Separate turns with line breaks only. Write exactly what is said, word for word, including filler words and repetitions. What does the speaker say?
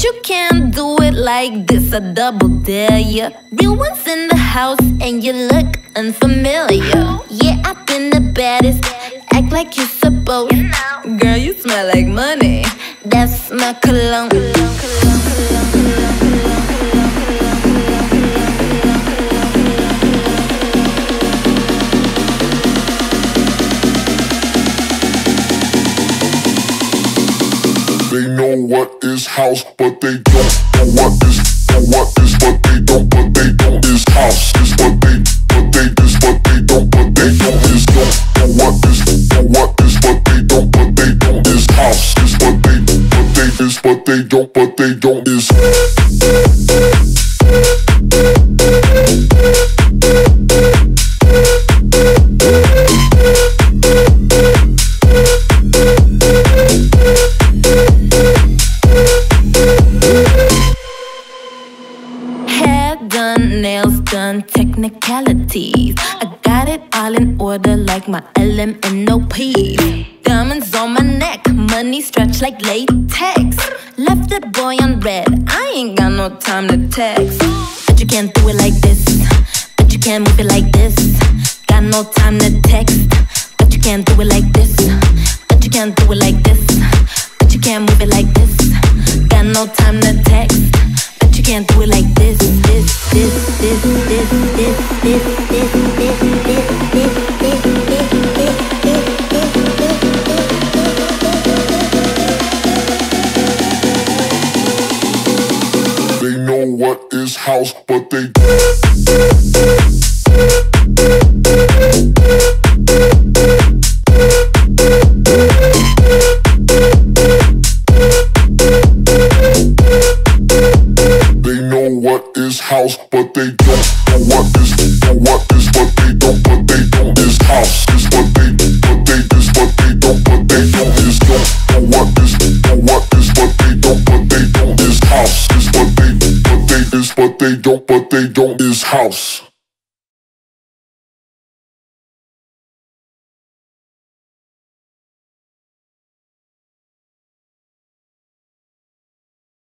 But you can't do it like this, I double dare ya. Real ones in the house and you look unfamiliar. Yeah, I've been the baddest, act like you're supposed. Girl, you smell like money, that's my cologne.
They know what is house, but they don't know what is, know what is, but they don't, but they don't is house. Is what they, but they is what they don't, but they don't is don't know what is, know what is, but they don't, but they don't is house. Is what they, but they is, but they don't, but they don't is.
Done, nails done, technicalities. I got it all in order like my L M N O P. Diamonds on my neck, money stretched like latex. Left that boy on red, I ain't got no time to text. But you can't do it like this, but you can't move it like this. Got no time to text, but you can't do it like this, but you can't do it like this, but you can't move it like this. Got no time to text, but you can't do it like this, this, this, this, this, this, this, this, this, this, this, this,
They know what is house, but they what is house, but they don't know what is, know what is, but they don't, but they don't is house. Is what they, but they is what they don't, but they don't is don't know what is, know what is, but they don't, but they don't is house. Is what they, but they is, but they don't, but they don't is house.